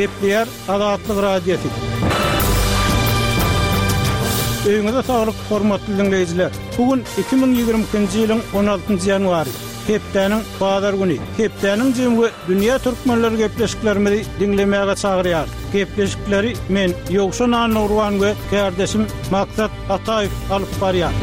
Gepleyer Azatlyk radiosu. Öňüňizde saglyk hormatly dinleýijiler. Bugün 2022-nji ýylyň 16-njy ýanwary. Hepdeniň bazar güni. Hepdeniň jemgy dünýä türkmenleri gepleşiklerimizi dinlemäge çagyrýar. Gepleşikleri men Ýogşan Nurwan we kardeşim Maksat Ataýew alyp barýar.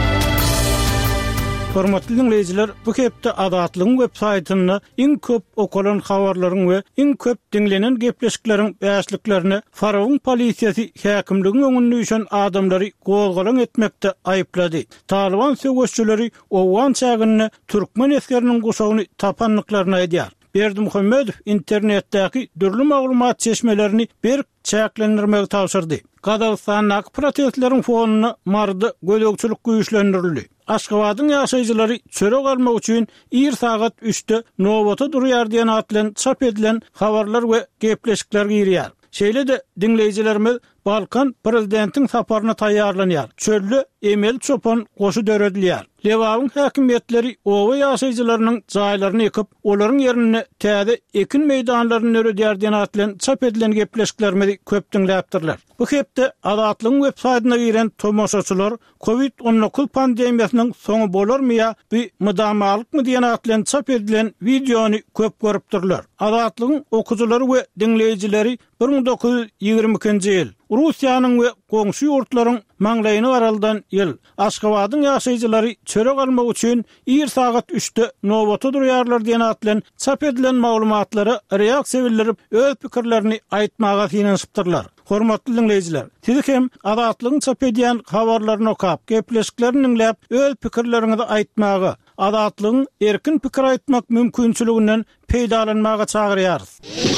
Hormatly dinleýijiler, bu hepde Azatlygyň web-saýtyny iň köp okulan habarlaryň we iň köp dinlenen gepleşikleriň bäşliklerini Faraň polisiýasy häkimligiň öňünde düşen adamlary gowgalan etmekde aýyplady. Taliban söwüşçüleri owan çagyny türkmen eskeriniň guşagyny tapanlyklaryna edýär. Berdimuhammedow internetdäki dürli maglumat çeşmelerini bir çäklendirmegi tapşyrdy. Gazagystanyň protestleriň fonuny mardy gödökçilik güýçlendirildi. Aşgabatyň ýaşaýjylary çörek almak üçin 1 saat 3'te nowata durýar diýen atlan çap edilen habarlar we gepleşikler girýär. Şeýle de dinleýijilerimiz Balkan prezidentiň saparyna taýýarlanýar. Çöllü Emel Çopan goşu döredilýär. Lewawyň häkimetleri owa ýaşaýjylarynyň jaýlaryny ýykyp, olaryň ýerine täze ekin meýdanlaryny öredýär diýen atlan çap edilen gepleşiklerimizi köp dinläpdirler. Bu hepde Azatlygyň web-saýtyna giren tomoşaçylar COVID-19 pandemiýasynyň soňy bolarmy ýa bir mydamalykmy diýen atlan çap edilen videony köp görüpdirler. Azatlygyň okujylary we dinleýijileri 1922-nji ýyl Russiýanyň we goňşy ýurtlaryň maňlaýyny araldan ýyl Aşgabatyň ýaşaýjylary çörek almak üçin 1 saat 3'te nowata durýarlar diýen atlan çap edilen maglumatlary reaksiýa bildirip öz pikirlerini aýtmaga finansypdyrlar. Hormatly dinleýijiler, siz hem Azatlygyň çap edýän habarlaryny okap, gepleşiklerini dinläp öz pikirleriňizi aýtmaga, Azatlygyň erkin pikir aýtmak mümkinçiliginden peýdalanmaga çagyrýarys.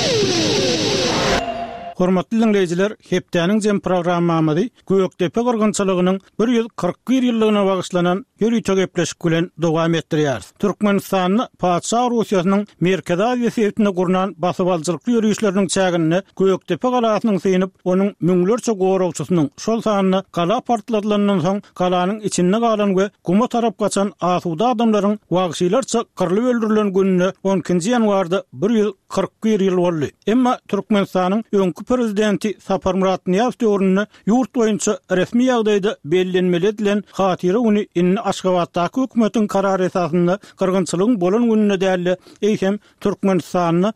Hormatly dinleýijiler, hepdeniň jem programmamyzy Gökdepe gyrgynçylygynyň 141 ýyllygyna bagyşlanan ýörüýte gepleşik bilen dowam etdirýär. Türkmenistanyň Paçsa Russiýasynyň Merkezi Aziýetine gurnan basyp alçylyk ýörüýüşleriniň çägini Gökdepe galasynyň synyp, onuň müňlerçe gowragçysynyň şol sanyny gala partladylandan soň galanyň içinde galan we guma tarap gaçan asuda adamlaryň wagşylarça kyrlyp öldürilen gününe 10-njy ýanwarda 141 ýyl boldy. Emma Türkmenistanyň öňkü prezidenti Sapar Murat Niýazow döwründe ýurt boýunça resmi ýagdaýda bellenmeli edilen hatyra güni inni Aşgabatdaky hökümetiň karary esasynda gyrgynçylygyň bolan gününe däli eýsem Türkmenistanyň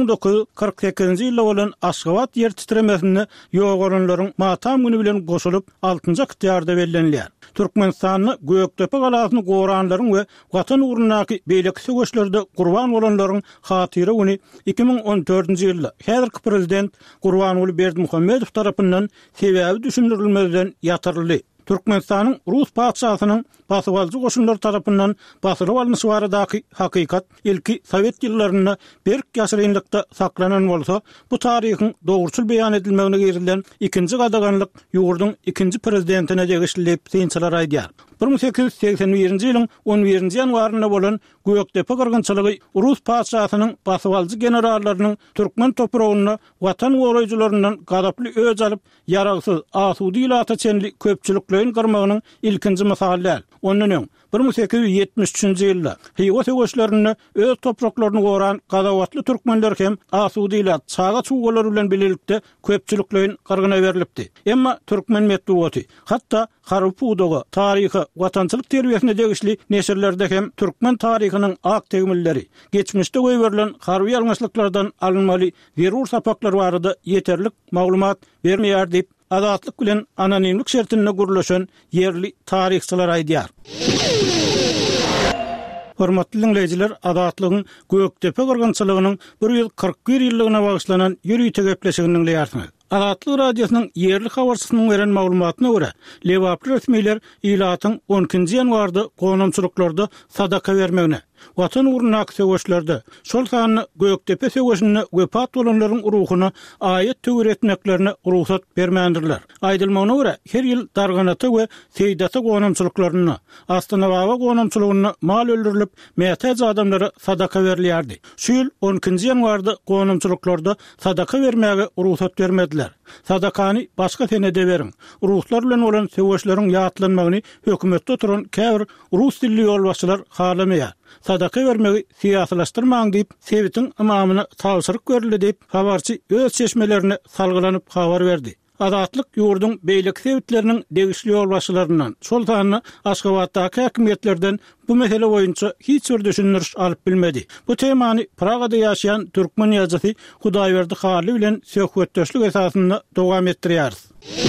1948-nji ýylda bolan Aşgabat ýer titremesini ýogalanlaryň matam güni bilen goşulyp 6-njy ýarda bellenilýär. Türkmenistanyň Gökdepe galasyny goranlaryň we watan uğrundaky beýleki söwüşlerde gurban bolanlaryň hatyra güni 2014-nji ýylda häzirki prezident Gurbanuly Berdimuhammedow tarapyndan sebäbi düşündirilmeden ýatyryldy. Türkmenistanyň Rus padşahynyň basywalyjy goşunlar tarapyndan basyryp alynýy baradaky hakykat ilki Sowet ýyllaryna berk ýaşyrynlykda saklanan bolsa, bu taryhyň dogruçul beýan edilmegine gerilen ikinji gadaganlyk ýurdun ikinji prezidentine degişli synçylar aýdýar. 1881-nji ýylyň 11-nji ýanwaryna bolan Gökdepe gyrgynçylygy Rus padşahynyň basywalyjy generallarynyň türkmen topragyna watan goraýjylaryndan gadaply öz alyp ýaragsyz asudy ýylata çenli köpçüliklerin gyrmagynyň ilkinji misaly. Ondan 1873-nji ýylda Hywa söwüşlerini öz topraklaryny goran gadawatly türkmenler hem asudy ýylat çaga çuwgalar bilen bilelikde köpçüliklerin gyrgyna berilipdi. Emma türkmen medeniýeti hatda Harupudoga taryhy watançylyk terbiýesine degişli neşirlerde hem türkmen taryhynyň ak tegmilleri, geçmişde goýberilen harby ýalňyşlyklardan alınmaly zerur sapaklar barada ýeterlik maglumat bermeýär diýip Azatlyk bilen anonimlik şertine gurulşan yerli taryhçylar aýdýar. Hormatly dinleýijiler, Azatlygyň Gökdepe gyrgynçylygynyň 141 ýyllygyna bagyşlanan ýörüýte gepleşigini dinleýärsiniz. Azatlyk radiosynyň yerli habarçysynyň beren maglumatyna görä, Lewaply resmiýetler ýylatyň 10-njy ýanwarda gonamçylyklarda sadaka bermegine, watan uğrundaky söwüşlerde şol sanyny Gökdepe söwüşine wepat bolanlaryň ruhyna aýat töweretmeklerine ruhsat bermändirler. Aýdylmagyna görä, her ýyl darganaty we seýdata gonamçylyklaryna, Astana baba gonamçylygyna mal öldürilip, mätäj adamlara sadaka berilýärdi. Şu ýyl 10-njy ýanwarda gonamçylyklarda sadaka bermäge ruhsat bermediler. Sadakany başga senede berin. Ruslar bilen bolan söwüşleriň ýatlanmagyny hökümetde oturan käbir Rus dilli ýolbaşçylar halamaýar. sadaka bermegi siýasalaşdyrmaň diýip Sewitin imamyna tawsyryk berildi diýip habarçy öz çeşmelerini salgylanyp habar berdi. Azatlyk ýurdun beýlik sebitleriniň degişli ýolbaşçylaryndan Sultanyny Aşgabatdaky häkimetlerden bu mesele boýunça hiç bir düşünürüş alyp bilmedi. Bu temany Pragada ýaşaýan türkmen ýazgysy Hudaýberdi Haly bilen söhbetdeşlik esasynda dowam etdirýär.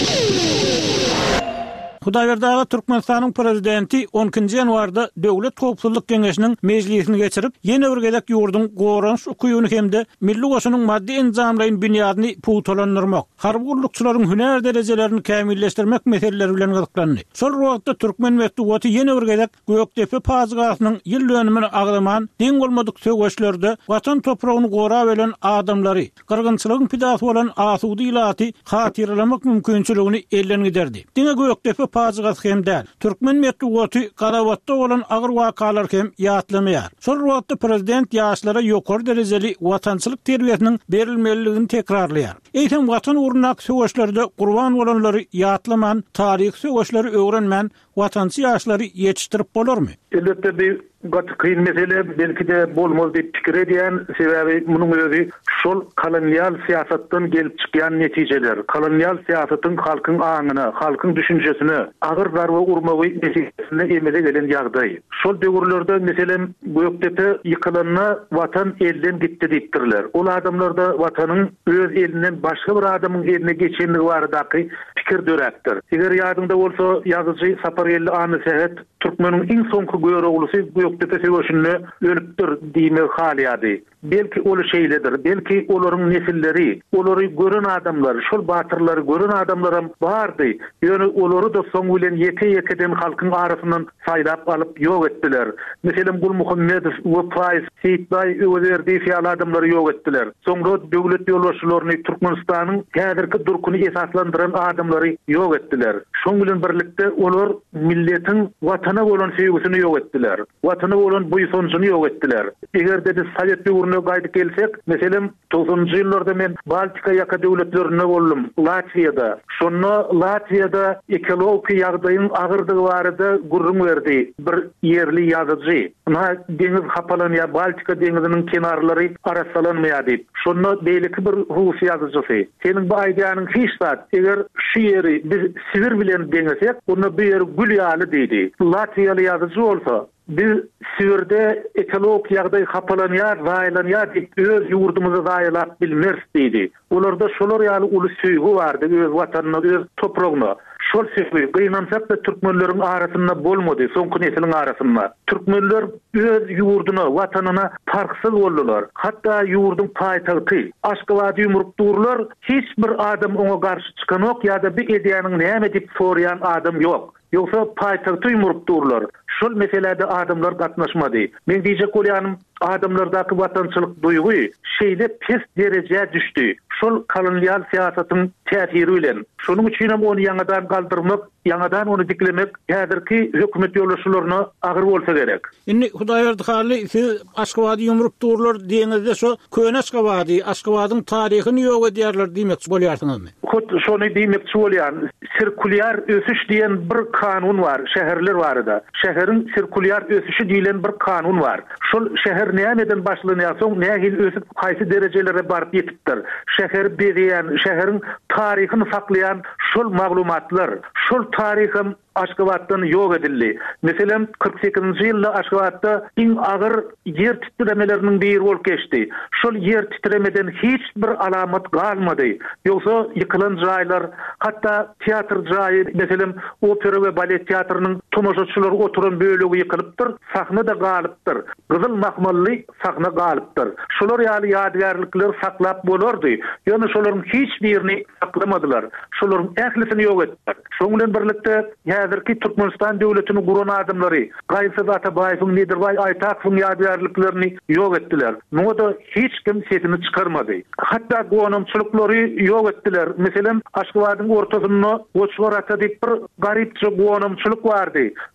Hudaýberdi Türkmenistanyň prezidenti 10-njy ýanwarda Döwlet Howpsuzlyk Geňeşiniň mejlisini geçirip, ýene bir gezek ýurdun goranç ukyýuny hemde milli goşunyň maddi enzamlaryň büniýadyny puwtalandyrmak, harby gullukçylaryň hüner derejelerini kämilleşdirmek meseleleri bilen gyzyklandy. Şol wagtda türkmen medeniýeti ýene bir gezek Gökdepe pazygasynyň ýyl dönümini agdaman diň bolmadyk söwgeçlerde watan topragyny gora bilen adamlary, gyrgynçylygyň pidasy bolan asudy ilaty hatyrlamak mümkinçiligini elden giderdi. Diňe Gökdepe pazygasy hem däl. Türkmen medeniýeti Garabatda bolan agyr wakalar hem ýatlanýar. Şol wagtda prezident ýaşlara ýokary derejeli watançylyk terbiýesiniň berilmeliligini tekrarlaýar. Eýtem watan urunak söwgeçlerde gurban bolanlary ýatlaman, taryh söwgeçleri öwrenmän watançy ýaşlary ýetişdirip bolarmy? Elbette bir kıyın mesele belki de bolmaz diýip pikir edýän sebebi munyň özi şol kolonial siýasatdan gelip çykýan netijeler. Kolonial siýasatyň halkyň aňyna, halkyň düşünjesine agyr darba urmagy neticesinde emele gelen ýagdaý. Şol döwürlerde meselem Gökdepe ýykylanyna watan elden gitdi diýipdirler. Ol adamlarda watanyň öz elinden başga bir adamyň eline geçenligi baradaky pikir dörekdir. Eger ýadyňda bolsa ýazyjy Sapargelli Amy Sehet Türkmeniň iň soňky göre oglusy Gökdepe söwüşünde ölüpdir diýmek halýady. Belki ol şeýledir, belki olaryň nesilleri, olary gören adamlar, şol batyrlary gören adamlar bardy. Ýöne olary da soň bilen ýeke-ýekeden halkyň arasyndan saýlap alyp ýok etdiler. Meselem Gul Muhammedow, Wefaiz, Seyitbay öwderdi fiýal adamlary ýok etdiler. Soňra döwlet ýolbaşçylaryny Türkmenistanyň häzirki durkuny esaslandyran adamlary ýok etdiler. Şoň bilen birlikde olar milletiň watana bolan sevgisini ýok etdiler. Watana bolan buýsunçyny ýok etdiler. Eger de Sowet döwrüne gaýdyp gelsek, meselem 90-njy ýyllarda men Baltika ýaka döwletlerine boldum, Latviýada. Şonda Latviýada ekologiýa ýagdaýyň agyrdygy barada gurrun berdi bir ýerli ýazyjy. Ona deňiz hapalanýa, Baltika deňiziniň kenarlary arasalanmaýar diýip. Şonda beýleki bir rus ýazyjysy. Senin bu aýdýanyň hiç zat, eger şu ýeri biz Sibir bilen deňesek, onda bu ýer gül ýaly diýdi. Latviýaly ýazyjy bolsa, biz Sibirde ekolog ýagdaý hapalanýar, zaýlanýar diýip öz ýurdumyzy zaýlap bilmez diýdi. Olarda şolar ýaly uly süýgi bardy, öz watanyna, öz topragyna. Şol süýgi gynansak da türkmenleriň arasynda bolmady, soňky nesiliň arasynda. Türkmenler öz ýurduna, watanyna tarksyz boldular. Hatda ýurdun paýtagty, Aşgabat ýumrukdurlar, hiç bir adam oňa garşy çykanok ýa-da bir edýäniň näme diýip soraýan adam ýok. Ýoksa paýtagty ýumrukdurlar. Şol meselede adamlar gatnaşmady. Men diýjek bolýanym, adamlardaky watançylyk duýgy şeýle pes derejeye düşdi. Şol kolonial siýasatyň täsiri bilen. Şonuň üçin hem ony ýangadan galdyrmak, ýangadan ony diklemek häzirki hökümet ýolbaşçylaryna agyr bolsa gerek. Indi Hudaýberdi Haly siz Aşgabat ýumrukdurlar diýeňizde şo köne Aşgabatyň taryhyny ýok edýärler diýmek bolýarsyňyzmy? Şonu diýmekçi bolýan, sirkulyar ösüş diýen bir kanun var, şäherler barada. Şäheriň sirkulyar ösüşi diýilen bir kanun var. Şol şäher nämeden başlanýar, soň nähil ösüp haýsy derejelere baryp ýetipdir. Şäher berýän, şäheriň taryhyny saklayan şol maglumatlar, şol taryhym Aşgabatdan ýok edildi. Meselem 48-nji ýylda Aşgabatda iň agyr ýer titremeleriniň biri bolup geçdi. Şol ýer titremeden hiç bir alamat galmady. Ýoksa ýykylan jaýlar, hatda teatr jaýy, meselem opera we balet teatrynyň tomoşaçylar oturan bölegi ýykylypdyr, sahna da galypdyr. Gyzyl mahmally sahna galypdyr. Şolar ýaly ýadgarlyklar saklap bolardy. Ýöne şolaryň hiç birini saklamadylar. Şolaryň ählisini ýok etdiler. Şoň bilen birlikde häzirki Türkmenistan döwletini guran adamlary, Gaýsy Atabaýewiň, Nedirbaý Aýtakowyň ýadgarlyklaryny ýok etdiler. Muňa da hiç kim sesini çykarmady. Hatda gonamçylyklary ýok etdiler. Meselem Aşgabatyň ortasynda Goçwarata diýip bir garypça gonamçylyk bardy.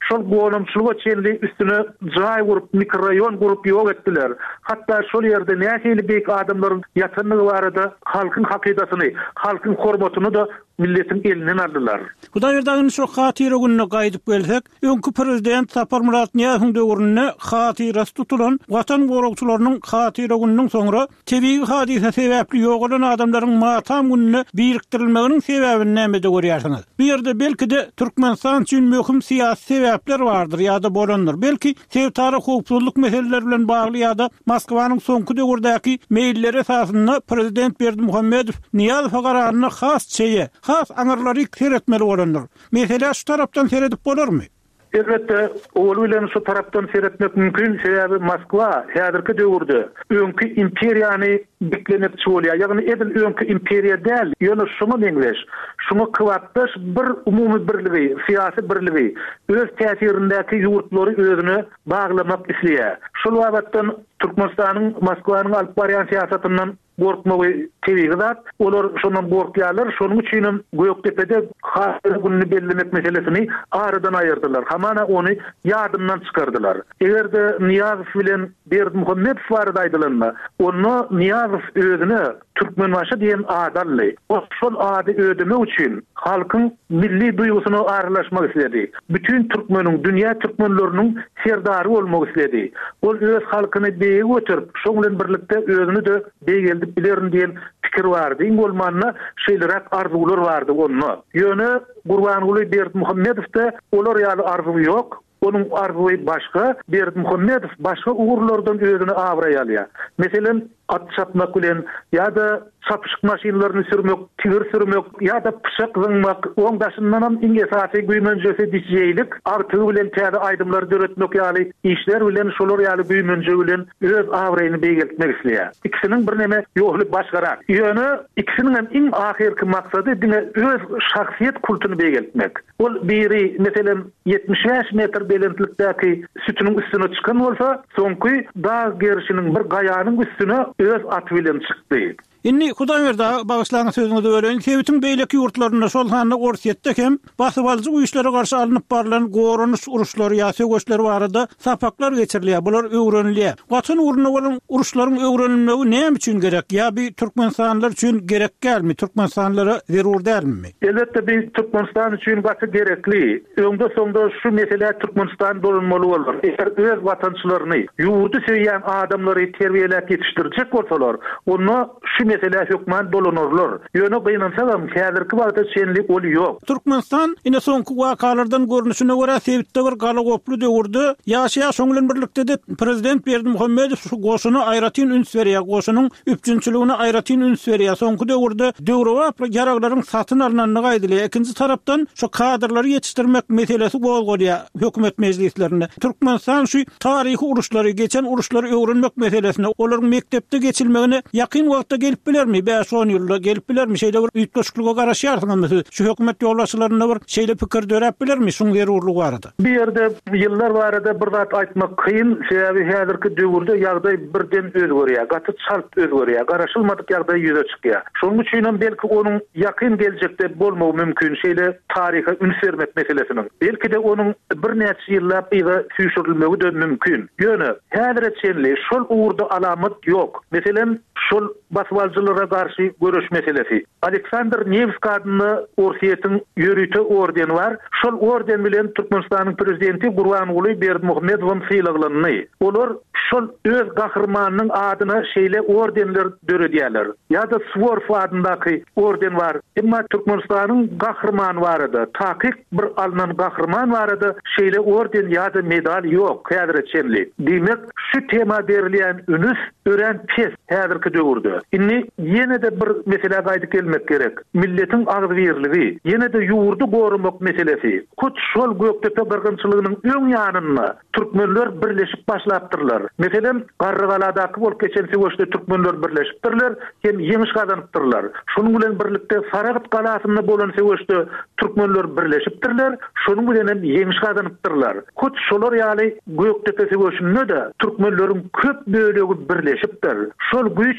şol goýamçylyga çenli üstüne jaý gurup mikrorayon gurup ýok etdiler. Hatda şol ýerde nähili beýik adamlaryň ýatanlygy barada halkyň hakydatyny, halkyň hormatyny da milletin elinden aldılar. Hudaý berdiň şu hatyra gününe gaýdyp gelsek, öňkü prezident Sapar Murat Niýazyň döwründe hatyrasy tutulan watan gorugçylarynyň hatyra gününiň soňra tebii hadise sebäpli ýok bolan adamlaryň matam gününe birikdirilmeginiň sebäbini näme de görýärsiňiz? Bu ýerde belki de Türkmenistan üçin möhüm syýasy sebäpler bardyr ýa-da bolandyr. Belki tarih hukukçylyk meseleleri bilen bagly ýa-da Moskwanyň soňky döwürdäki meýilleri esasynda prezident Berdimuhammedow Niýazow gararyna has çeýe, has aňyrlary seretmeli bolandyr. Mesele şu tarapdan seredip bolarmy? Elbette oğlu bilen şu tarapdan seyretmek mümkün. Sebebi Moskva häzirki döwürde öňkü imperiýany beklenip çolýar. Ýagny edil öňkü imperiýa däl, ýöne şunu meňleş. Şunu kıvatdaş bir umumy birligi, syýasy birligi, öz täsirindäki ýurtlary özüne baglamak isleýär. Şol wagtdan Türkmenistanyň Moskwanyň alyp barýan syýasatyndan gorkmagy tebii zat. Olar şondan gorkýarlar. Şonuň üçin Göktepe'de hatyra gününi bellemek meselesini aradan aýyrdylar. Hamana onu ýadymdan çykardylar. Egerde Niýazow bilen Berdimuhammedow barada aýdylanma, onu Niýazow özüne Türkmen başy diýen adally. O şol ady ödemek üçin halkyň milli duýgusyny aralaşmak istedi. Bütün Türkmeniň, dünýä Türkmenleriniň serdary bolmak istedi. Ol öz halkyny beýe götürüp, şoň bilen birlikde özüni de beýgeldip bilerin diýen pikir bardy. Bolmanyna şeýlerak arzuwlar bardy onu. Ýöne Gurbanuly Berdimuhammedowda olar ýaly arzuw ýok. Onun arzuwy başga, Berdimuhammedow başga uğurlardan özüni awraýalýar. Meselen at çapmak bilen ýa-da çapyşyk maşinalaryny sürmek, tigir sürmek ýa-da pyşak zıňmak, oň başyndan hem iňe esasy güýmenjesi diýjeklik, artygy bilen täze aýdymlar döretmek ýaly işler bilen şolar ýaly güýmenje bilen öz awraýyny beýgeltmek isleýär. İkisiniň bir näme ýokly başgarak. Ýöne ikisiniň hem iň ahirki maksady diňe öz şahsiýet kultuny beýgeltmek. Ol biri meselen 75 metr belentlikdäki sütüniň üstüne çykan bolsa, soňky dağ gerişiniň bir gaýanyň üstüne öz at bilen çykdy. Inni Hudaý berdi bagyşlaryň sözüňizde ölen bütün beýleki ýurtlarynda şol handa gorsiýetde hem basyp alyjy uýuşlara garşy alynyp barlan gorunuş uruşlary ýa-da göçleri barada sapaklar geçirilýär. Bular öwrenilýär. Watan uruna bolan uruşlaryň öwrenilmegi näme üçin gerek? Ýa bir Türkmenistanlar üçin gerek gelmi? Türkmenistanlara zerur dälmi? Elbette bir Türkmenistan üçin gaty gerekli. Öňde soňda şu mesele Türkmenistan bolanmaly bolar. Eger öz watançylaryny, ýurdu söýýän adamlary terbiýelep ýetişdirjek bolsalar, onu şu mesele hükman dolanırlar. Ýöne gynansalam häzirki wagtda şenlik ol ýok. Türkmenistan ine soňky wakalardan görnüşine görä sebitde bir galagoply döwürde ýaşaýan şoň bilen birlikde de prezident Berdimuhammedow şu goşuny aýratyn üns berýär, goşunyň üpçünçiligine aýratyn üns berýär. Soňky döwürde döwrewaply jaraglaryň satyn alynanyny gaýdylýar. Ikinji tarapdan şu kadrlary ýetişdirmek meselesi bolýar hökümet mejlislerinde. Türkmenistan şu taryhy uruşlary, geçen uruşlary öwrenmek meselesine, olaryň mektepde geçilmegine ýakyn wagtda gelip bilermi? 5-10 ýylda gelip bilermi? Şeýle bir üýtgeçlikle garaşýarsyňyz. Şu hökümet ýolbaşçylaryna bir şeýle pikir dörep bilermi? Şuň zerurlygy barada. Bir ýerde ýyllar barada bir zat aýtmak kyn, sebäbi häzirki döwürde ýagdaý birden özgerýär, gaty çalt özgerýär, garaşylmadyk ýagdaý ýüze çykýar. Şonuň üçin belki onuň ýakyn geljekde bolmagy mümkin şeýle taryha üns bermek meselesiniň. Belki de onuň bir näçe ýyllap ýa süýşürilmegi de mümkin. Ýöne häzir etsenli şol uğurda alamat ýok. Meselen şol baswalçylara garşy görüş meselesi. Aleksandr Nevskiy adly Orsiýetiň ýörüte ordeni var. Şol orden bilen Türkmenistanyň prezidenti Gurbanuly Berdimuhammedow syýlaglandy. Olar şol öz gahrmanynyň adyna şeýle ordenler döredýärler. Ýa-da Sworf adyndaky orden var. Emma Türkmenistanyň gahrmany barada, takyk bir alynan gahrman barada şeýle orden ýa-da medal ýok. Häzir etsenli. Demek şu tema berilýän ünüs ören pes häzirki döwürde. Inni ýene de bir mesele gaýdy gelmek gerek. Milletiň agzbirligi, ýene de ýurdu gorumak meselesi. Kut şol Göktepe gyrgynçylygynyň öň ýanyna türkmenler birleşip başlapdyrlar. Meselen Garrygaladaky bolup geçen söwüşde türkmenler birleşipdirler, hem ýeňiş gazanypdyrlar. Şonuň bilen birlikde Saragat galasynda bolan söwüşde türkmenler birleşipdirler, şonuň bilen hem ýeňiş gazanypdyrlar. Kut şolar ýaly Göktepe söwüşinde de türkmenleriň köp bölegi birleşipdir. Şol güýç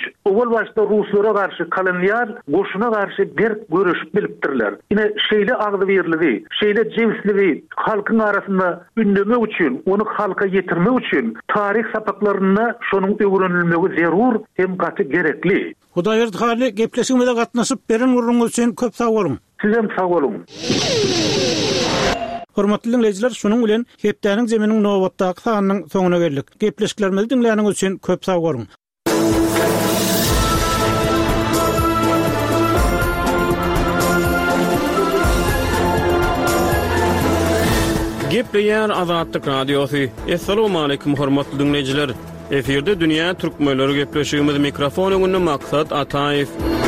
Owal başda Ruslara garşy kolonial goşuna garşy bir görüşüp bilipdirler. Ine şeýle agzybirligi, şeýle jewsligi halkyň arasynda ündeme üçin, onu halka ýetirmek üçin tarih sapaklaryna şonuň öwrenilmegi zerur hem gaty gerekli. Hudaýberdi hali gepleşigimizde gatnaşyp beren urruňyz üçin köp sag bolun. Siz hem sag bolun. Hormatly dinleýijiler, şonuň bilen Hepdäniň zeminiň nowatdaky sanynyň soňuna geldik. Gepleşiklerimizi dinleýäniňiz üçin köp sag bolun. Gepleýär Azatlyk Radiosu. Assalamu alaykum hormatly dinleýijiler. Eferde dünýä türkmenleri gepleşigimiz mikrofon öňünde Maksat Ataýew.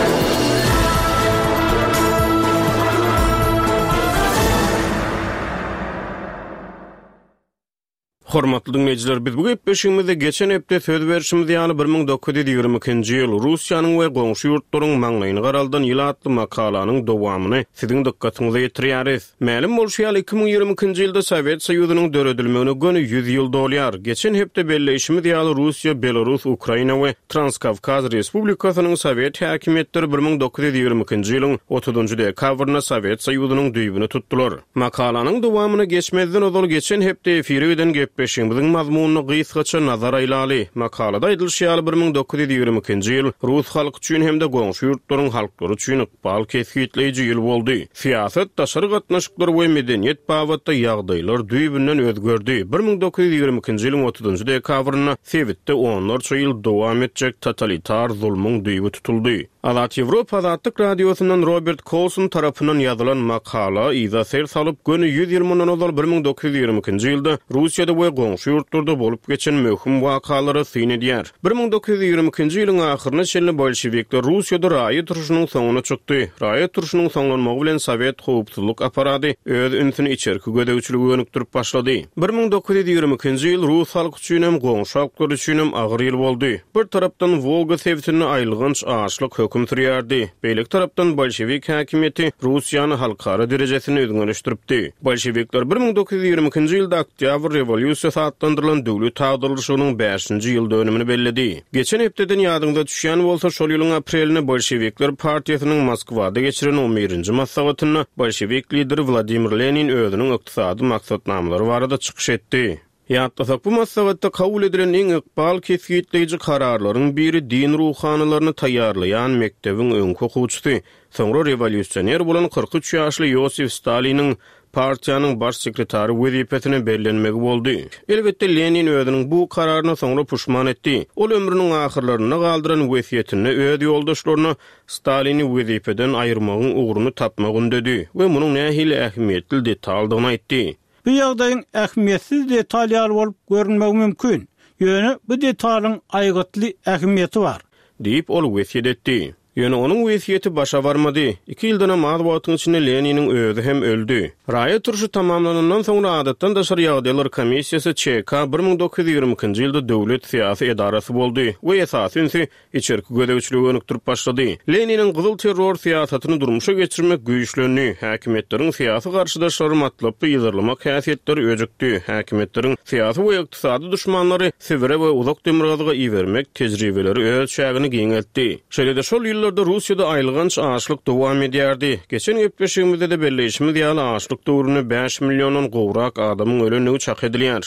Hormatly dinleýijiler, biz bu gepleşigimizde geçen hepde söz berişimiz ýaly 1922-nji ýyl Russiýanyň we goňşy ýurtlaryň maňlaýyny garaldan ýyl atly makalanyň dowamyny siziň dikkatiňize ýetirýäris. Mälim bolşýar 2022-nji ýylda Sowet Soýuzynyň döredilmegine göni 100 ýyl dolýar. Geçen hepde belleşimiz ýaly Russiýa, Belarus, Ukraina we Transkawkaz Respublikasynyň Sowet häkimetleri 1922-nji ýylyň 30-njy dekabryna Sowet Soýuzynyň düýbüni tutdular. Makalanyň dowamyny geçmezden ozal geçen hepde efiri eden Beşiňiziň mazmunyny gysgaça nazar aýlaly. Makalada aýdylýar 1922-nji ýyl Rus halky üçin hem de goňşy ýurtlaryň halklary üçin ykbal kesgitleýiji ýyl boldy. Siýasat, daşary gatnaşyklar we medeniýet babatda ýagdaýlar düýbünden özgerdi. 1922-nji ýylyň 30-njy dekabryna Sewitde 10 ýyl dowam etjek totalitar zulmyň düýbi tutuldy. Azat Ýewropa Azatlyk Radiosynyň Robert Coulson tarapyndan ýazylan makala iza ser salyp göni 120 ozal 1922-nji ýylda Russiýada we goňşy ýurtlarda bolup geçen möhüm wakalary syn edýär. 1922-nji ýylyň ahyryna çenli bolşewikler Russiýada raýat turuşynyň soňuna çykdy. Raýat turuşynyň soňlanmagy bilen Sowet howpsuzlyk aparady öz ünsini içerki gödäwçiligi önükdirip başlady. 1922-nji ýyl Rus halky üçin hem goňşy halklar üçin hem agyr ýyl boldy. Bir tarapdan Volga sewitini aýlygynç aşlyk hökm sürýärdi. Beýlik tarapdan bolşewik häkimiýeti Russiýany halkara derejesine öňleşdiripdi. Bolşewikler 1922-nji ýylda Oktyabr revolýusiýasy adlandyrylan döwlet tagdyrlyşynyň 5-nji ýyl dönümini belledi. Geçen hepdeden ýadyňda düşýän bolsa şol ýylyň aprelini Bolşewikler partiýasynyň Moskwada geçiren 11-nji maslahatyna bolşewik lideri Vladimir Lenin özüniň ykdysady maksatnamary barada çykyş etdi. Ýatlasak bu maslahatda kabul edilen iň ykbal kesgitleýiji kararlaryň biri din ruhanylaryny taýýarlaýan mekdebiň öňkü okuwçysy, soňra revolýusioner bolan 43 ýaşly Yosif Staliniň partiýanyň baş sekretary wezipetine bellenmegi boldy. Elbetde Lenin özüniň bu kararyna soňra puşman etdi. Ol ömrüniň ahyrlaryna galdyran wesiýetini öz ýoldaşlaryna Stalini wezipeden aýyrmagyň ugruny tapmagyny dedi we munyň nähili ähmiýetli detaldygyny aýtdy. Bu ýagdaýyň ähmiýetsiz detalýar bolup görünmegi mümkin. Ýöne bu detalyň aýgatly ähmiýeti bar, diýip ol wesiýet etdi. Ýöne onuň wesiýeti başa barmady. 2 ýyldan matbuatyň içinde Leniniň özü hem öldü. Raýat turuşy tamamlanandan soňra adatdan daşary ýagdaýlar komissiýasy ÇK 1922-nji ýylda döwlet syýasy edarasy boldy we esasynsi içerki gödäwçiligi önükdirip başlady. Leniniň gyzyl terror syýasatyny durmuşa geçirmek güýçlerini, häkimetleriň syýasy garşydaşlary matlaply ýazarlamak häsiýetleri öjükdi. Häkimetleriň syýasy we ykdysady düşmanlary Sibire we uzak demirgazyga iýermek tejribeleri öz şägini giňeltdi. Şeýle şol ýyllarda Russiýada aýlygynç açlyk dowam edýärdi. Geçen gepleşigimizde de belleşimiz ýaly açlyk döwrüne 5 million gowrak adamyň ölenigi çak edilýär.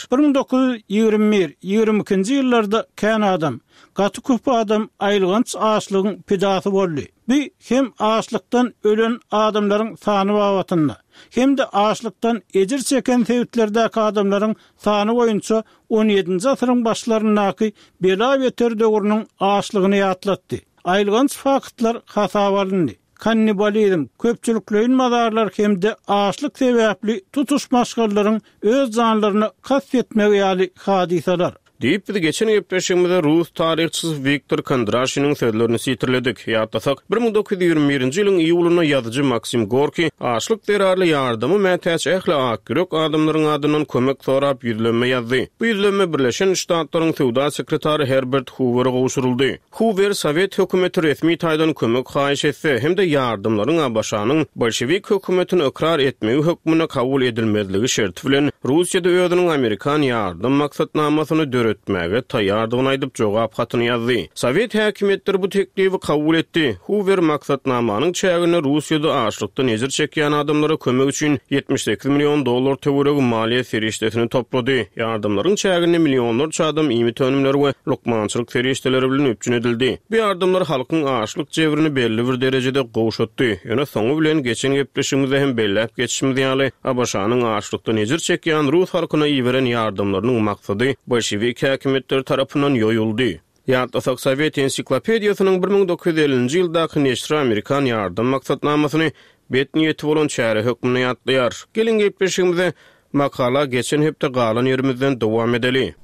1921-22-nji ýyllarda kän adam, gaty köp adam aýlygynç açlygyň pidasy boldy. Bu hem açlykdan ölen adamlaryň sany babatynda, hem de açlykdan ejir çeken sewitlerdäki adamlaryň sany boýunça 17-nji asyryň başlaryndaky bela beter döwrüniň açlygyny ýatlatdy. Aýlygynç faktlar hasaba alındy. Kannibalizm, köpçüliklerin mazarlar hem de açlyk sebäpli tutuş maşgallaryň öz janlaryny kastetmegi ýaly hadisalar. Deyip de geçen gepleşigimizde Rus tarihçisi Viktor Kondrashynyň sözlerini sitirledik. Ýatlasak 1921-nji ýylyň iýulyna ýazyjy Maksim Gorki açlyk zerarly ýardymy mätäç ähli akyrok adamlaryň adyndan kömek sorap ýüzlenme ýazdy. Bu ýüzlenme Birleşen Ştatlaryň Sowda sekretary Herbert Hoover'a gowşuruldy. Hoover Sowet hökümeti resmi taýdan kömek haýyş etse hem de ýardymlaryň abaşanyň bolşewik hökümetini ikrar etmegi hökmüne kabul edilmezligi şerti bilen Russiýada özüniň Amerikan ýardym maksatnamasyny öretmäge taýýardygyny aýdyp jogap hatyny ýazdy. Sowet häkimetleri bu teklifi kabul etdi. Hoover maksatnamanyň çägini Russiýada açlykdan ejir çekýän adamlara kömek üçin $78 milyon töwereg maliýe serişdetini toplady. Ýardymlaryň çägini millionlarça adam ýmit önümleri we lokmançylyk serişdeleri bilen öpjün edildi. Bu ýardymlar halkyň açlyk jebrini belli bir derejede gowşatdy. Ýöne soňu bilen geçen gepleşigimizde hem belläp geçişimiz ýaly Abaşanyň açlykdan ejir çekýän Rus halkyna ýiberen ýardymlarynyň maksady bolşewik häkimetleri tarapyndan ýoýuldy. Ýatlasak Sowet ensiklopediýasynyň 1950-nji ýyldaky neşri Amerikan ýardym maksatnamasyny betniýeti bolan çäre hökmüne ýatlaýar. Gelin gepleşigimizde makala geçen hepde galan ýerimizden dowam edeli.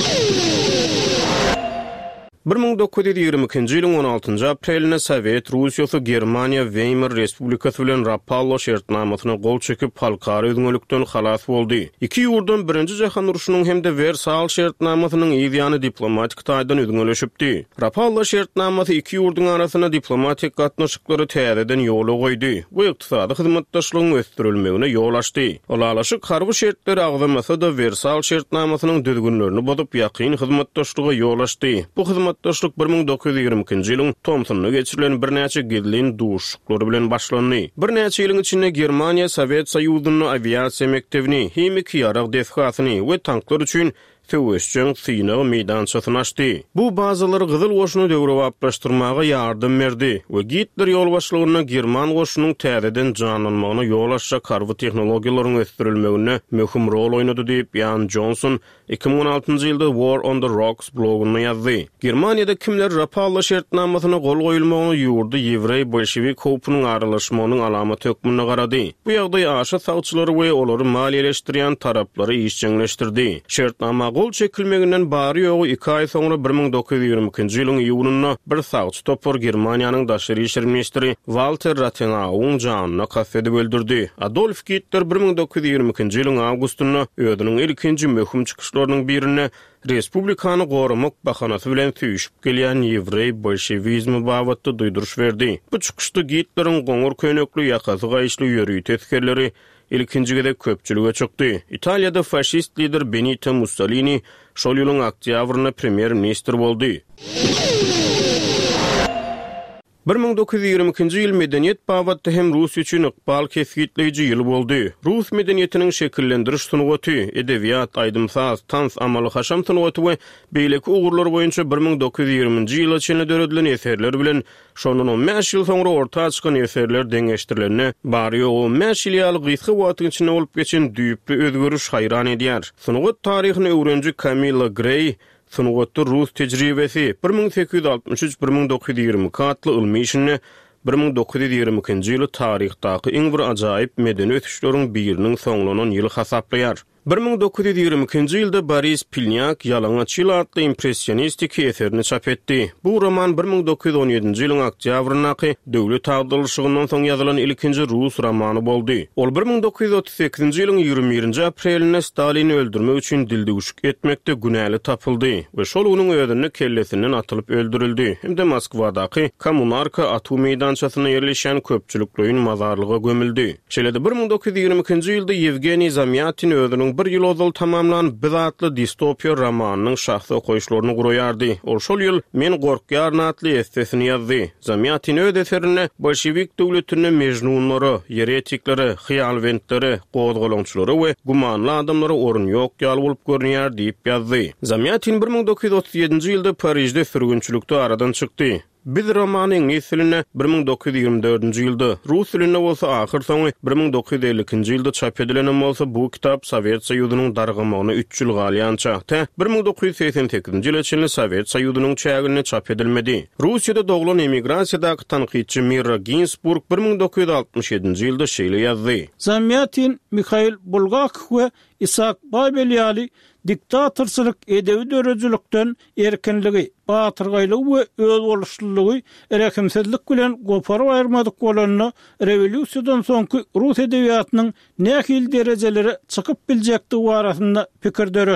1922-nji ýylyň 16-njy aprelinde Sowet Russiýasy Germaniýa Weimar Respublikasy bilen Rapallo şertnamasyna gol çekip halkara öňölükden halas boldy. Iki ýurdan Birinji Jahan uruşunyň hemde Versal şertnamasynyň ýygyny diplomatik taýdan öňölüşipdi. Rapallo şertnamasy iki ýurduň arasyna diplomatik gatnaşyklary täzeden ýola goýdy. Bu ykdysady hyzmatdaşlygyň ösdürilmegine ýol açdy. Olalaşyk harby şertler agzamasa da Versal şertnamasynyň düzgünlerini bozup ýakyn hyzmatdaşlyga ýol açdy. Bu hyzmatdaşlyk 1922-nji ýylyň Thomson'a geçirilen birnäçe gizlin duşuklary bilen başlandy. Birnäçe ýylyň içinde Germaniýa Sowet Soýuzynyň aviasiýa mektebini, hemik ýarag deshasyny we tanklar üçin Töwüşçüň synagy meýdançasyny açdy. Bu bazalary Gyzyl goşuny döwrewaplaşdyrmaga ýardym berdi we Hitler ýolbaşlygyna German goşunyň täzeden janlanmagyna ýol açjak harby tehnologiýalaryň ösdürilmegine möhüm rol oýnady diýip Jan Johnson 2016-njy ýylda War on the Rocks blogyna ýazdy. Germaniýada kimler Rapallo şertnamasyna gol goýulmagyny ýurdy ýewrey bolşewik howpunyň aralaşmagynyň alamaty hökmüne garady. Bu ýagdaý aşa sagçylary we olary maliýeleşdirýän taraplary işçiňleşdirdi. Şertnama gol çekilmeginden bary ýogy 2 aý soňra 1922-nji ýylyň iýunyna bir sagçy topor Germaniýanyň daşary işler ministri Walter Rathenau'ň janyna kasdedip öldürdi. Adolf Hitler 1922-nji ýylyň awgustyna ödüniň ilkinji möhüm çykyşlarynyň birini Respublikany goramak bahanasy bilen tüýüşip gelýän ýewrey bolşewizmi babatda duýduruş berdi. Bu çykyşda Hitleriň goňur köynekli ýakasy gaýşly ýörüýi teskerleri ilkinjigede köpçülüge çykdy. Italiýada faşist lider Benito Mussolini şol ýylyň oktýabryna premier ministr boldy. 1922-nji ýyl medeniýet babatda hem Russiýa üçin ykbal kesgitleýiji ýyl boldy. Rus medeniýetiniň şekillendiriş sunugaty, edebiýat, aýdymsaz, tans, amaly haşam sunugaty we beýleki ugurlar boýunça 1920-nji ýyla çenli döredilen eserler bilen şonun 15 ýyl soňra ortaga çykan eserler deňeşdirilenine bary ýogy 15 ýyl gysga wagtyň içinde bolup geçen düýpli özgörüş haýran edýär. Sunugat taryhyny öwrenji Camilla Gray Sunugatda Rus tejribesi 1863-1920 atly ilmi işini 1922-nji ýyly taryhdaky iň bir ajaýyp medeni ötüşleriň biriniň soňlanan ýyly hasaplaýar. 1922-nji ýylda Boris Pilnyak Ýalaňaçyl adly impressionistik eserini çap etdi. Bu roman 1917-nji ýylyň oktýabrynaky döwlet agdalyşygynyň soň ýazylan ilkinji Rus romany boldy. Ol 1938-nji ýylyň 21-nji aprelinde Stalini öldürmek üçin dildegüşük etmekde günäli tapyldy we şol onuň ödünni kellesinden atylyp öldürildi. Hemde Moskwadaky Kommunarka atom meýdançasyna ýerleşen köpçülikliň mazarlyga gömüldi. Şeýle-de 1922-nji ýylda Yevgeniy Zamyatin özüniň bir ýyl ozal tamamlan bizatly distopiýa romanynyň şahsy okoýuşlaryny guraýardy. Ol şol ýyl Men gorkýar atly essesini ýazdy. Zamyatin öz eserini bolşewik döwletiniň mejnunlary, heretikleri, hyýalwentleri, gozgalaňçylary we gumanly adamlary orun ýok ýaly bolup görünýär diýip ýazdy. Zamyatin 1937-nji ýylda Parijde sürgünçilikde aradan çykdy. Biz romanyň ýetlini 1924-nji ýylda, rus dilinde bolsa ahyr soňy 1952-nji ýylda çap edilen bolsa bu kitap Sowet Soýuzynyň dargymagyna 3 ýyl galýan çagda 1988-nji ýyla çenli Sowet Soýuzynyň çägine çap edilmedi. Russiýada doglan emigrasiýadaky tanqidçi Mira Ginsburg 1967-nji ýylda şeýle ýazdy. Zamyatin Mikhail Bulgakov we Isak Babelýaly diktatorçylyk edebi dörejülükden erkinligi, batyrgylyk we öz boluşlulugy erekimsizlik bilen goparyp aýyrmadyk bolanyny rewolýusiýadan soňky Rus edebiýatynyň nähil derejelere çykyp biljekdi barasynda pikir döretdi.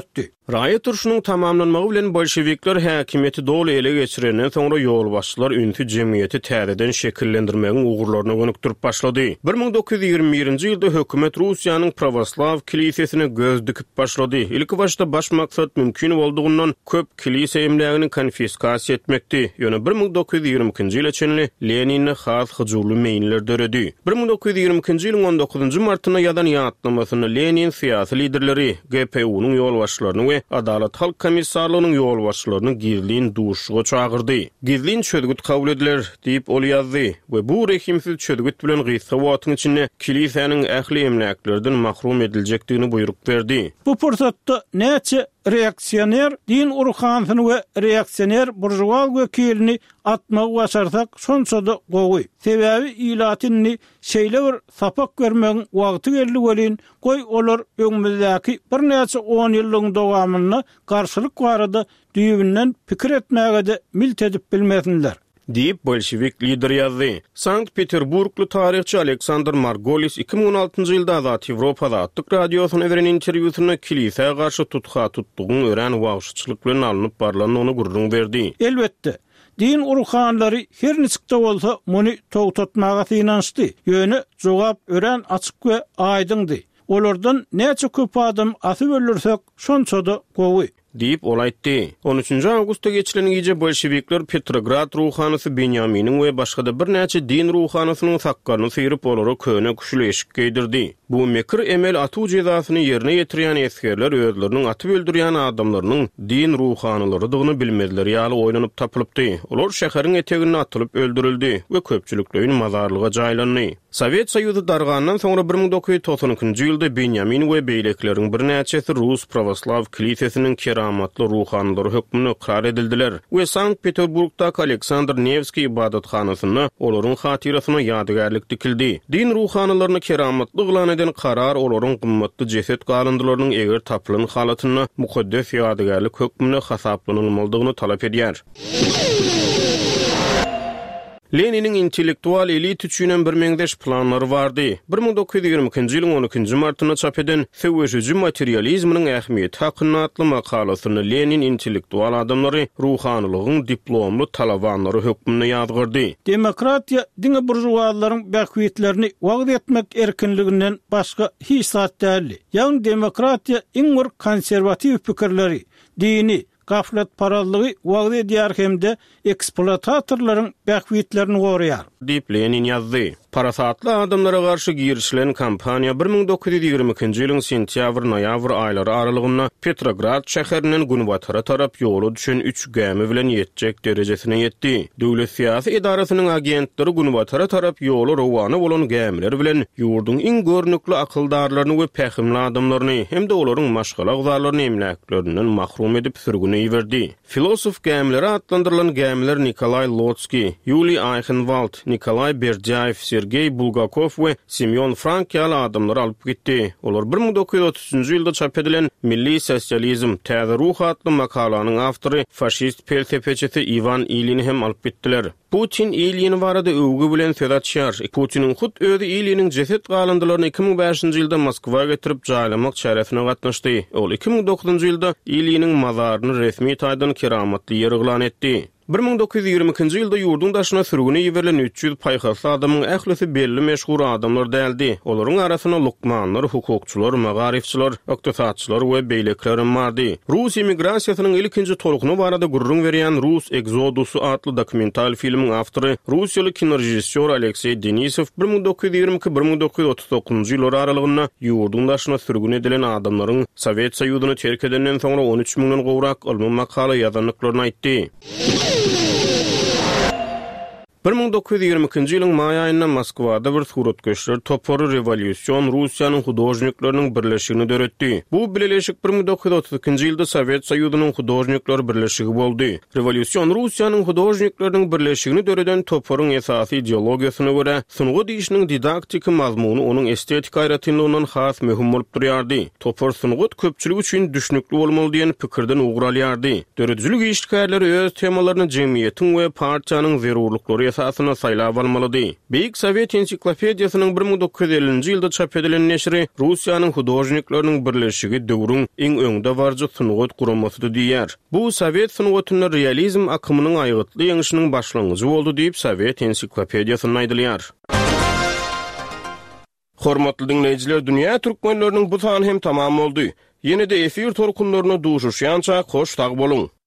Raýat urşunyň tamamlanmagy bilen bolşewikler häkimiýeti doly ele geçirenden soňra ýolbaşçylar ünsü jemgyýeti täzeden şekillendirmegiň ugurlaryna gönükdirip başlady. 1921-nji ýylda hökümet Russiýanyň Pravoslav kilisesine göz dikip başlady. Ilki başda baş maksat mümkin boldugundan köp kilise emlegini konfiskasiýa etmekdi. Ýöne 1922-nji ýyla çenli Leninne has hujurly meýinler döredi. 1922-nji ýylyň 19-njy martyna ýadan ýatlamasyny Lenin syýasy liderleri GPU-nyň ýolbaşçylaryny Adalet Halk Komissarlygynyň ýolbaşçylaryny gizlin duşuga çağırdy. Gizlin çödgüt kabul ediler diýip ol ýazdy we bu rehimsiz çödgüt bilen gysa wagtyň içinde kiliseniň ähli emleklerden mahrum ediljekdigini buyruk berdi. Bu pursatda näçe reaksioner din urhansyny we reaksioner burjuwa wekilini atmagy başarsak şonçada gowy. Sebäbi ilatyny şeýle bir sapak görmegiň wagty geldi welin goý olar öňümüzdäki bir näçe 10 ýylyň dowamyna garşylyk barada düýbünden pikir etmäge de milt edip bilmesinler. Deyip bolşewik lider ýazdy. Sankt Peterburgly taryhçy Aleksandr Margolis 2016-njy ýylda Azat Ýewropada atlyk radiosyna beren interwýusyna kiliseye garşy tutga tutdugyny ören wagşyçylyk bilen alınıp barlanyny ony gurrun berdi. Elbetde din urhanlary her niçikde bolsa muny togtatmaga synançdy. Ýöne jogap ören açyk we aýdyndy. Olardan näçe köp adam asyp öldürsek şonçada gowy. Deyip olaytdy. 13 awgustda geçilen gece bolşewikler Petrograd ruhanysy Benjaminin we başga bir näçe din ruhanysynyň sakkaryny sýryp olary köne kuşly eşik geydirdi. Bu mekir emel atu jezasyny ýerine ýetirýän eskerler özleriniň atyp öldürýän adamlarynyň din ruhanylarydygyny bilmediler ýaly oýlanyp tapylypdy. Olar şäheriň etegine atylyp öldürildi we köpçüliklerin mazarlyga jaýlandy. Sovet Soýuzy dargandan soňra 1992-nji ýylda Benjamin we beýlekleriň bir näçesi Rus Pravoslav kilisesiniň keramatly ruhanlary hökmüne ikrar edildiler we Sankt Peterburgdaky Aleksandr Nevski ibadatxanasyna olaryň hatyrasyna ýadygärlik dikildi. Din ruhanlaryny keramatly gylan eden karar olaryň gymmatly jeset galyndylarynyň eger tapylan halatyna mukaddes ýadygärlik hökmüne hasaplanylmalydygyny talap edýär. Leninin intellektual elit üçin bir meňdeş planlary bardy. 1922-nji ýylyň 12-nji martyna çap eden "Sewejüji materializminiň ähmiýeti" hakyna atly makalasyny Lenin intellektual adamlary ruhanylygyň diplomly talabanlary hökmüne ýazgyrdy. Demokratiýa diňe burjuwalaryň bähwetlerini wagt etmek erkinliginden başga hiç zat däl. Ýani demokratiýa iň bir konservativ pikirleri, dini gaflet parallygy wagt edýär hemde eksploatatorlaryň bähwetlerini goraýar. Deyip Lenin ýazdy. Parasatly adamlara garşy girişilen kampaniýa 1922-nji ýylyň sentýabr-noýabr aýlary aralygynda Petrograd şäheriniň günbatara tarap ýoly düşen 3 gämi bilen ýetjek derejesine ýetdi. Döwlet syýasy idarasynyň agentleri günbatara tarap ýoly rowany bolan gämiler bilen ýurduň iň görnükli akyldarlaryny we pähimli adamlaryny hemde olaryň maşgala guzarlaryny emläklerinden mahrum edip sürgüne ýiberdi. Filosof gämileri adlandyrylan gämiler Nikolay Lotski, Yuli Eichenwald, Nikolay Berdyaev, Sergey Bulgakov we Semyon Frank ýaly adamlar alyp gitdi. Olar 1930-njy ýylda çap edilen Milli Sosializm täze ruh atly makalanyň awtory faşist felsefeçisi Ivan Ilyin hem alyp gitdiler. Putin Ilyin barada övgü bilen söz açýar. Putinin hut özü Ilyiniň jeset galyndylaryny 2005-nji ýylda Moskwaga getirip jaýlamak çaresine gatnaşdy. Ol 2009-njy ýylda Ilyiniň mazaryny resmi taýdan keramatly ýer ilan etdi. 1922-nji ýylda ýurdun daşyna sürgüne ýiberilen 300 paýhasly adamyň ählisi belli meşhur adamlar däldi. Olaryň arasyna lukmanlar, hukukçylar, magarifçiler, ykdysatçylar we beýlekler bardy. Rus immigrasiýasynyň ilkinji tolugyny barada gurrun berýän Rus Exodusy atly dokumental filmiň awtory Russiýaly kinorejissor Aleksey Denisow 1922-1939-njy ýyllar aralygynda ýurdun daşyna sürgüne edilen adamlaryň Sovet Soýuzyny terk edenden soňra 13 000-den gowrak almy makala ýazanlyklaryny aýtdy. 1922-nji ýylyň maý aýynda Moskwada bir suratkeşler topory rewolýusiýon Russiýanyň hudojniklarynyň birleşigini döretdi. Bu birleşik 1932-nji ýylda Sowet Soýuzynyň hudojniklary birleşigi boldy. Rewolýusiýon Russiýanyň hudojniklarynyň birleşigini döreden toporyň esasy ideologiýasyna görä sunugy diýişiniň didaktiki mazmuny onuň estetik aýratynlygynyň has möhüm bolup durýardy. Topor sunugy köpçülik üçin düşnükli bolmaly diýen pikirden ugralýardy. Döredicilik işgärleri öz temalaryny jemgyýetiň we partiýanyň zerurlyklary esasyna saylap almalydy. Beýik Sowet ensiklopediýasynyň 1950-nji ýylda çap edilen neşri Russiýanyň hudojnikleriniň birleşigi döwrüň iň öňde barjy sunugat guramasy diýär. Bu Sowet sunugatyna realizm akymynyň aýgytly ýeňişiniň başlangyjy boldy diýip Sowet ensiklopediýasyna aýdylýar. Hormatly dinleýijiler, dünýä türkmenleriniň bu sany hem tamam boldy. Ýene-de efir torkunlaryna duşuşýança hoş tag boluň.